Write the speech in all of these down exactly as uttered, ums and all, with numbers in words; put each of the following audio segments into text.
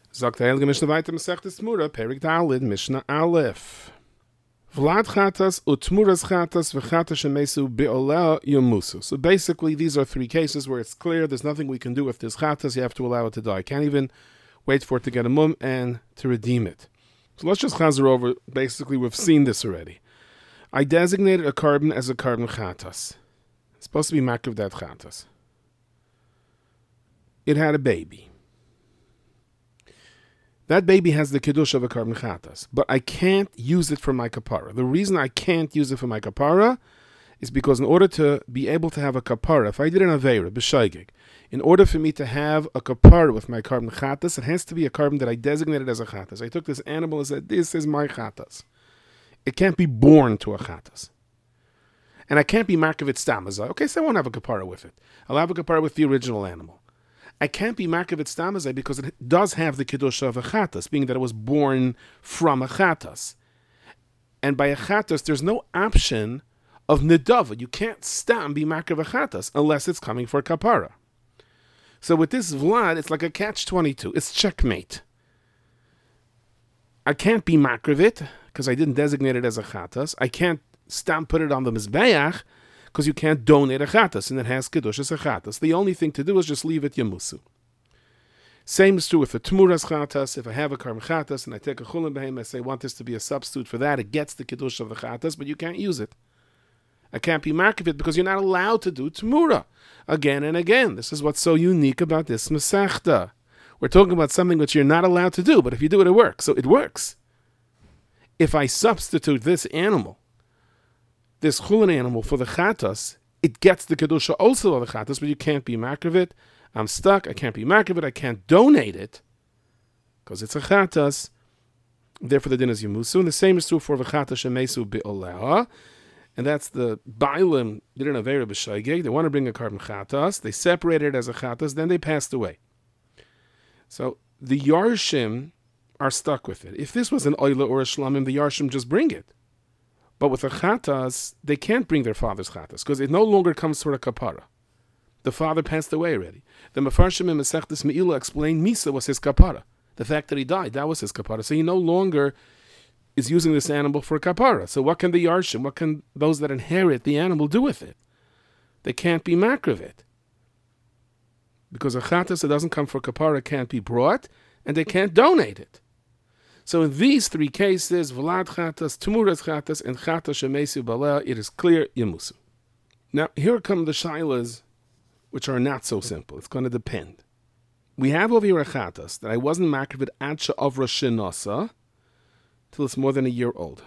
Sagt der Heilige Mishnah weiter, Masechtes Tmura, Perik Dalid, Mishnah Aleph. Vlad chatas utmuras chatas v'chatas shemesu be'oleh yomusu. So basically, these are three cases where it's clear there's nothing we can do with this chatas. You have to allow it to die. Can't even wait for it to get a mum and to redeem it. So let's just chazer over. Basically, we've seen this already. I designated a carbon as a carbon chatas. It's supposed to be makriv that chatas. It had a baby. That baby has the kiddush of a carbon chatas, but I can't use it for my kapara. The reason I can't use it for my kapara is because in order to be able to have a kapara, if I did an aveira, b'shaygig, in order for me to have a kapara with my carbon chatas, it has to be a carbon that I designated as a chatas. I took this animal and said, this is my chatas. It can't be born to a chatas. And I can't be markavit stamazai. Okay, so I won't have a kapara with it. I'll have a kapara with the original animal. I can't be markavit stamazai because it does have the kedusha of a chatas, being that it was born from a chatas. And by a chatas, there's no option of nidava. You can't stam be markav a chatas unless it's coming for kapara. So with this vlad, it's like a catch twenty-two. It's checkmate. I can't be makravit because I didn't designate it as a chatas. I can't stam put it on the mizbeach because you can't donate a chatas, and it has kedusha as a chatas. The only thing to do is just leave it yamusu. Same is true with the tmuras chatas. If I have a karm chatas and I take a chulin behem, I say I want this to be a substitute for that. It gets the kedusha of the chatas, but you can't use it. I can't be makavit because you're not allowed to do tmura again and again. This is what's so unique about this masechta. We're talking about something which you're not allowed to do, but if you do it, it works. So it works. If I substitute this animal, this chulin animal for the chatas, it gets the kedusha also of the chatas, but you can't be makavit. I'm stuck. I can't be makavit. I can't donate it because it's a chatas. Therefore, the din is yamusu. And the same is true for the chatas shemesu be'oleha. And that's the bailim did an avera b'shaygeg. They want to bring a carbon chatas. They separated it as a chatas. Then they passed away. So the yarshim are stuck with it. If this was an oila or a shlamim, the yarshim just bring it. But with the chatas, they can't bring their father's chatas because it no longer comes for a kapara. The father passed away already. The Mefarshim in Masechtas Me'ilah explained Misa was his kapara. The fact that he died, that was his kapara. So he no longer is using this animal for a kapara. So what can the yarshim, what can those that inherit the animal do with it? They can't be makravit. Because a chatas that doesn't come for kapara can't be brought, and they can't donate it. So in these three cases, Vlad chatas, Tmuras chatas, and chatas shemesu baleh, it is clear yamusu. Now here come the shailas, which are not so simple. It's going to depend. We have over here a chatas that I wasn't makravit ad she'avra shenasa till it's more than a year old.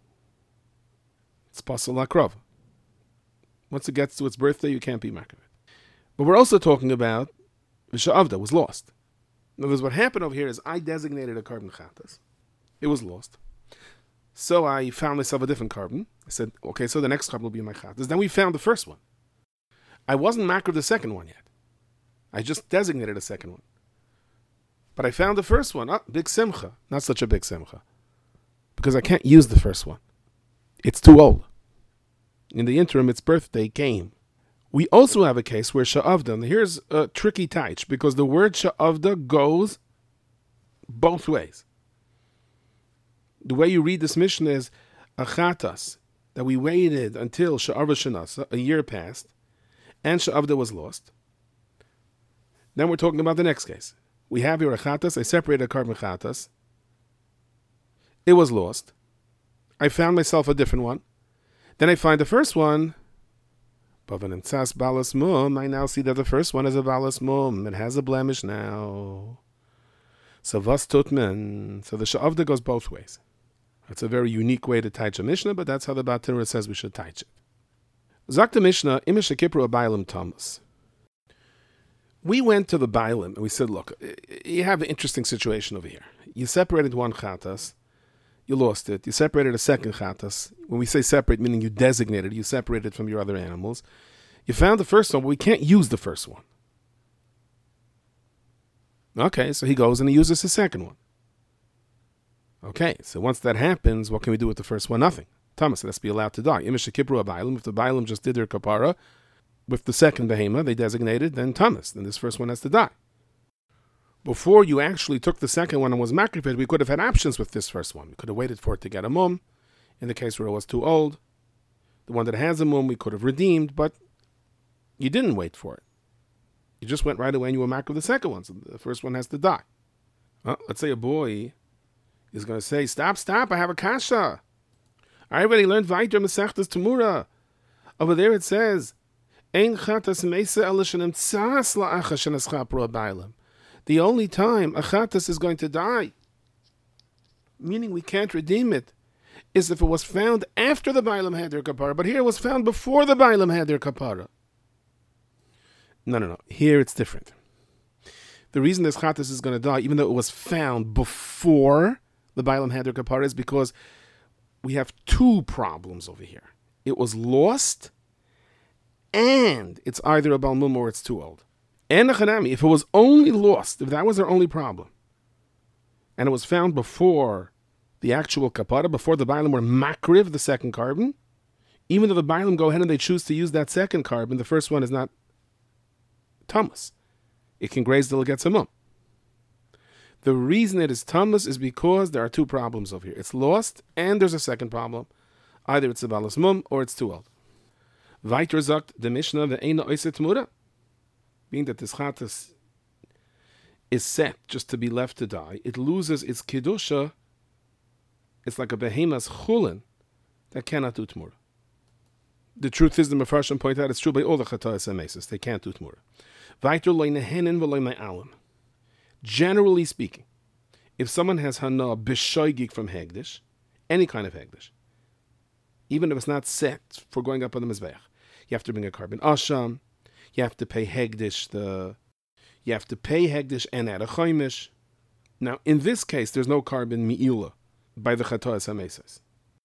It's pasal lakrov. Once it gets to its birthday, you can't be makravit. But we're also talking about v'sha'avda was lost. In other words, what happened over here is I designated a carbon chatas. It was lost. So I found myself a different carbon. I said, okay, so the next carbon will be my chatas. Then we found the first one. I wasn't makriv the second one yet. I just designated a second one. But I found the first one. Oh, big simcha. Not such a big simcha. Because I can't use the first one. It's too old. In the interim, its birthday came. We also have a case where sha'avda, and here's a tricky taich, because the word sha'avda goes both ways. The way you read this mission is a chatas, that we waited until sha'avda shenasa, a year passed, and sha'avda was lost. Then we're talking about the next case. We have here a chatas, I separated a carbon chatas. It was lost. I found myself a different one. Then I find the first one. I now see that the first one is a balas mum. It has a blemish now. So vas tutmen. So the sha'avda goes both ways. That's a very unique way to teach a Mishnah, but that's how the Batir says we should teach it. Zak the Mishnah, imish kipru a bailim Thomas. We went to the bailim and we said, look, you have an interesting situation over here. You separated one chatas. You lost it. You separated a second chatas. When we say separate, meaning you designated, you separated from your other animals. You found the first one, but we can't use the first one. Okay, so he goes and he uses the second one. Okay, so once that happens, what can we do with the first one? Nothing. Thomas, let's be allowed to die. If the bailim just did their kapara, with the second behema, they designated, then Thomas, then this first one has to die. before you actually took the second one and was makrifed, we could have had options with this first one. We could have waited for it to get a mum. In the case where it was too old, the one that has a mum, we could have redeemed, but you didn't wait for it. You just went right away and you were makriv the second one, so the first one has to die. Well, let's say a boy is going to say, stop, stop, I have a kasha. I already learned Vayter Masechtas Tamura. Over there it says, Ein chatas meisa ela shenimtzas la'acha shenaschapru habaylam. The only time a chatas is going to die, meaning we can't redeem it, is if it was found after the baylam had their kapara. But here it was found before the baylam had their kapara. No, no, no. Here it's different. The reason this chatas is going to die, even though it was found before the baylam had their kapara, is because we have two problems over here. It was lost, and it's either a balmum or it's too old. And if it was only lost, if that was their only problem, and it was found before the actual kapara, before the bailam were makriv, the second carbon, even though the bailam go ahead and they choose to use that second carbon, the first one is not tamas. It can graze till it gets a mum. The reason it is tamas is because there are two problems over here. It's lost, and there's a second problem. Either it's a balas mum or it's too old. Weiter sagt the Mishnah ve'ena oiset tamura, being that this chatas is set just to be left to die, it loses its kedusha. It's like a behemoth's chulin that cannot do tmura. The truth is, the Mefarshim point out, it's true by all the chatayas and mesas. They can't do tmura. Weiter loy nehenen v'loy me'alim. Generally speaking, if someone has hana b'shoigig from hegdish, any kind of hegdish, even if it's not set for going up on the mizbeach, you have to bring a carbon asham, you have to pay hegdish, the, you have to pay hegdish and add a chaimish. Now, in this case, there's no carbon mi'ila by the chatayas hamesas.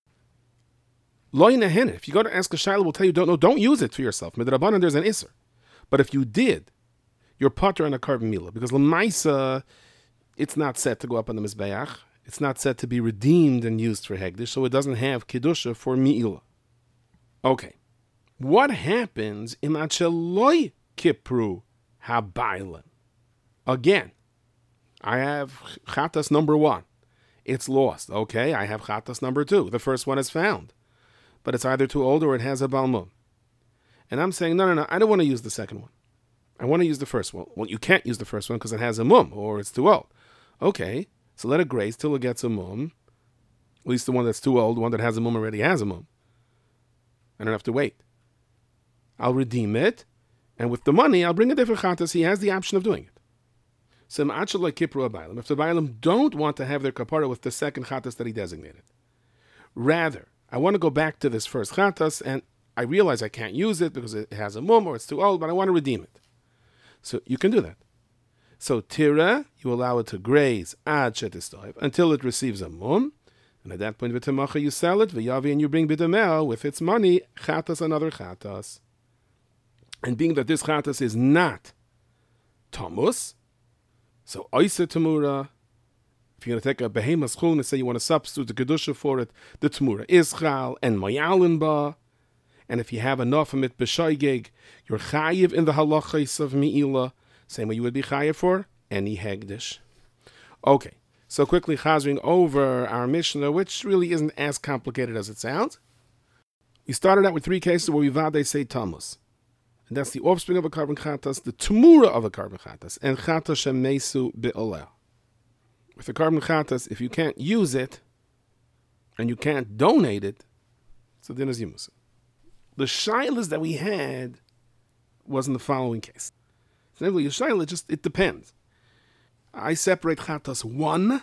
Lo yinehen, if you go to ask a shayla, will tell you, don't know, don't use it for yourself. Midrabanan, there's an iser. But if you did, you're potter on a carbon mila, because l'maisa, it's not set to go up on the mizbeach. It's not set to be redeemed and used for hegdish, so it doesn't have kedusha for mi'ila. Okay, what happens in acheloi kipru habaylan? Again, I have chatas number one. It's lost. Okay, I have chatas number two. The first one is found, but it's either too old or it has a balmum. And I'm saying, no, no, no, I don't want to use the second one. I want to use the first one. Well, you can't use the first one because it has a mum or it's too old. Okay, so let it graze till it gets a mum. At least the one that's too old, the one that has a mum already has a mum. I don't have to wait. I'll redeem it, and with the money, I'll bring a different chatas. He has the option of doing it. So if the bailam don't want to have their kapara with the second chatas that he designated, rather, I want to go back to this first chatas, and I realize I can't use it because it has a mum or it's too old, but I want to redeem it. So you can do that. So tira, you allow it to graze ad shetistoiv until it receives a mum, and at that point v'temacha you sell it v'yavi and you bring bidamel with its money chatas another chatas. And being that this chatas is not tamus, so oisa tamura. If you're going to take a behemoth's chulin and say you want to substitute the kedusha for it, the tamura is chal and mayalin ba. And if you have enough of it b'shoigeg, you're chayiv in the halachas of mi'ila, same way you would be chayiv for any hegdish. Okay, so quickly chazering over our Mishnah, which really isn't as complicated as it sounds. We started out with three cases where we vade say tamus. And that's the offspring of a carbon chatas, the tamura of a carbon chatas, and chatas shemesu be'oleh. With the carbon chatas, if you can't use it, and you can't donate it, so then is yimusa. The shaylas that we had was in the following case. So anyway, your shayla, just, it depends. I separate chatas one,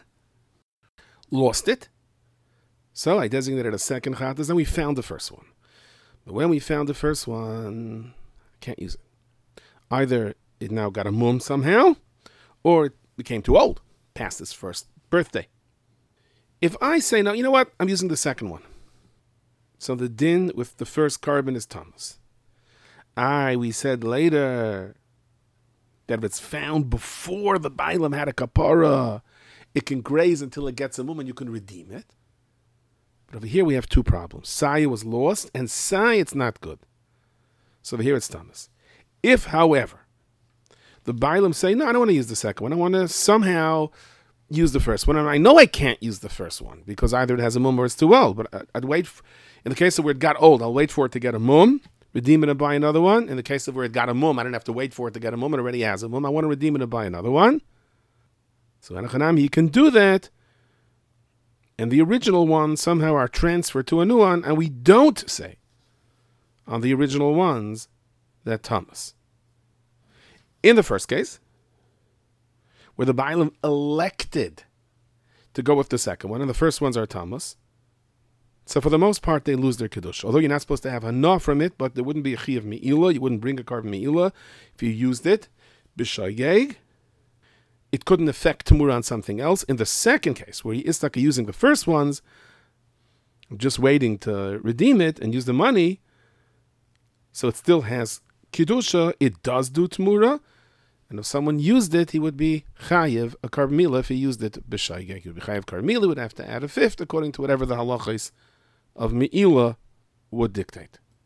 lost it, so I designated a second chatas, then we found the first one. But when we found the first one, I can't use it. Either it now got a mum somehow, or it became too old, past its first birthday. If I say, no, you know what, I'm using the second one. So the din with the first carbon is tamas. Aye, we said later that if it's found before the bailam had a kapara, it can graze until it gets a mum and you can redeem it. But over here we have two problems. Sai was lost, and Sai it's not good. So over here it's tamas. If, however, the Bailam say, no, I don't want to use the second one. I want to somehow use the first one. And I know I can't use the first one because either it has a mum or it's too old. But I'd wait. For, in the case of where it got old, I'll wait for it to get a mum, redeem it and buy another one. In the case of where it got a mum, I don't have to wait for it to get a mum. It already has a mum. I want to redeem it and buy another one. So Hanachanami, you can do that. And the original ones somehow are transferred to a new one. And we don't say on the original ones that Thomas. In the first case, where the Bailam elected to go with the second one, and the first ones are Thomas, so for the most part, they lose their Kiddush. Although you're not supposed to have Hana from it, but there wouldn't be a Chi of Me'ilah. You wouldn't bring a carbon Me'ilah if you used it. B'shayeg. It couldn't affect Tamura on something else. In the second case, where he is stuck using the first ones, just waiting to redeem it and use the money, so it still has Kiddusha, it does do Tamura. And if someone used it, he would be Chayiv, a Karmila, if he used it B'shayeg. He would be Chayiv Karmila, would have to add a fifth, according to whatever the halachas of Me'ilah would dictate.